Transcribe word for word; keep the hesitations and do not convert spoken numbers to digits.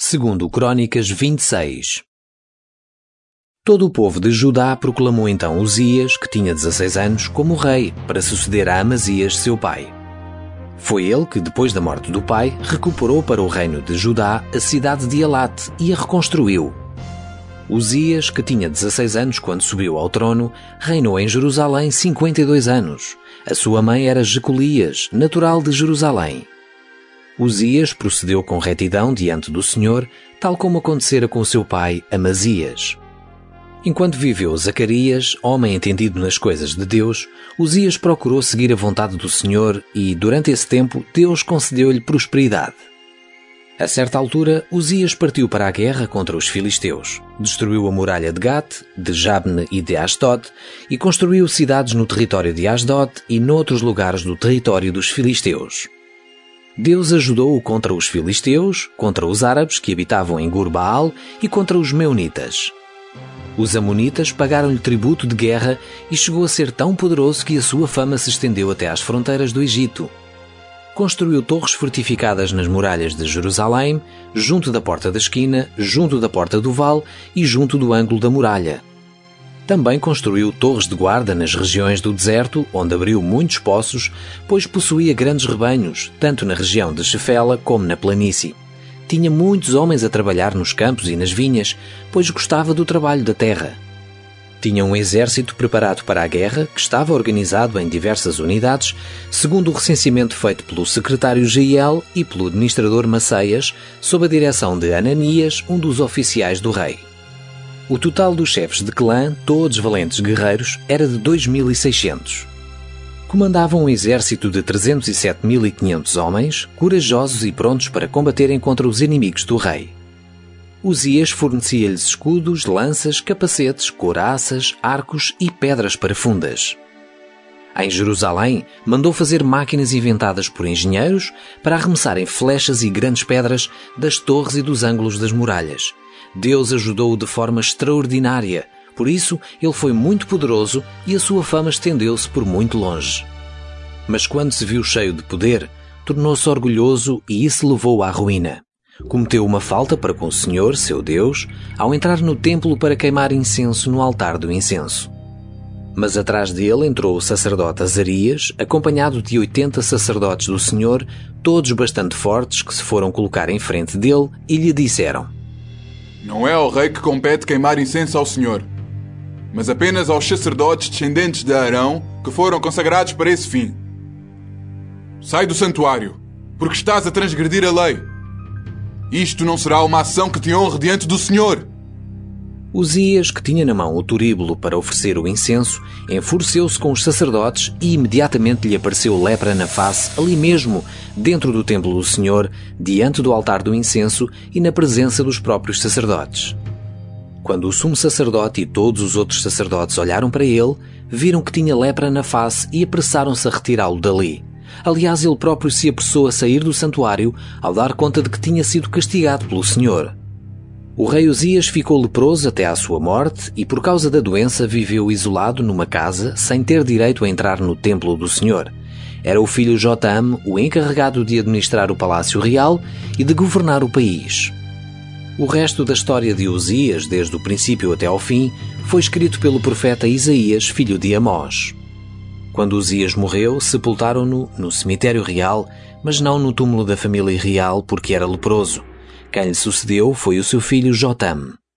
Segundo Crônicas vinte e seis. Todo o povo de Judá proclamou então Uzias, que tinha dezesseis anos, como rei, para suceder a Amazias, seu pai. Foi ele que, depois da morte do pai, recuperou para o reino de Judá a cidade de Elate e a reconstruiu. Uzias, que tinha dezesseis anos quando subiu ao trono, reinou em Jerusalém cinquenta e dois anos. A sua mãe era Jecolias, natural de Jerusalém. Uzias procedeu com retidão diante do Senhor, tal como acontecera com seu pai Amazias. Enquanto viveu Zacarias, homem entendido nas coisas de Deus, Uzias procurou seguir a vontade do Senhor e, durante esse tempo, Deus concedeu-lhe prosperidade. A certa altura, Uzias partiu para a guerra contra os filisteus, destruiu a muralha de Gat, de Jabne e de Asdod e construiu cidades no território de Asdod e noutros lugares do território dos filisteus. Deus ajudou-o contra os filisteus, contra os árabes que habitavam em Gur-Baal e contra os meunitas. Os amonitas pagaram-lhe tributo de guerra e chegou a ser tão poderoso que a sua fama se estendeu até às fronteiras do Egito. Construiu torres fortificadas nas muralhas de Jerusalém, junto da porta da esquina, junto da porta do vale e junto do ângulo da muralha. Também construiu torres de guarda nas regiões do deserto, onde abriu muitos poços, pois possuía grandes rebanhos, tanto na região de Shefela como na planície. Tinha muitos homens a trabalhar nos campos e nas vinhas, pois gostava do trabalho da terra. Tinha um exército preparado para a guerra, que estava organizado em diversas unidades, segundo o recenseamento feito pelo secretário Jeiel e pelo administrador Maceias, sob a direção de Ananias, um dos oficiais do rei. O total dos chefes de clã, todos valentes guerreiros, era de dois mil e seiscentos. Comandavam um exército de trezentos e sete mil e quinhentos homens, corajosos e prontos para combaterem contra os inimigos do rei. Uzias fornecia-lhes escudos, lanças, capacetes, couraças, arcos e pedras parafundas. Em Jerusalém, mandou fazer máquinas inventadas por engenheiros para arremessarem flechas e grandes pedras das torres e dos ângulos das muralhas. Deus ajudou-o de forma extraordinária, por isso ele foi muito poderoso e a sua fama estendeu-se por muito longe. Mas quando se viu cheio de poder, tornou-se orgulhoso e isso levou-o à ruína. Cometeu uma falta para com o Senhor, seu Deus, ao entrar no templo para queimar incenso no altar do incenso. Mas atrás dele entrou o sacerdote Azarias, acompanhado de oitenta sacerdotes do Senhor, todos bastante fortes, que se foram colocar em frente dele e lhe disseram: Não é ao rei que compete queimar incenso ao Senhor, mas apenas aos sacerdotes descendentes de Arão que foram consagrados para esse fim. Sai do santuário, porque estás a transgredir a lei. Isto não será uma ação que te honre diante do Senhor. Uzias, que tinha na mão o turíbulo para oferecer o incenso, enfureceu-se com os sacerdotes e imediatamente lhe apareceu lepra na face, ali mesmo, dentro do templo do Senhor, diante do altar do incenso e na presença dos próprios sacerdotes. Quando o sumo sacerdote e todos os outros sacerdotes olharam para ele, viram que tinha lepra na face e apressaram-se a retirá-lo dali. Aliás, ele próprio se apressou a sair do santuário ao dar conta de que tinha sido castigado pelo Senhor. O rei Uzias ficou leproso até à sua morte e, por causa da doença, viveu isolado numa casa sem ter direito a entrar no templo do Senhor. Era o filho Jotam o encarregado de administrar o palácio real e de governar o país. O resto da história de Uzias, desde o princípio até ao fim, foi escrito pelo profeta Isaías, filho de Amós. Quando Uzias morreu, sepultaram-no no cemitério real, mas não no túmulo da família real porque era leproso. Quem lhe sucedeu foi o seu filho Jotam.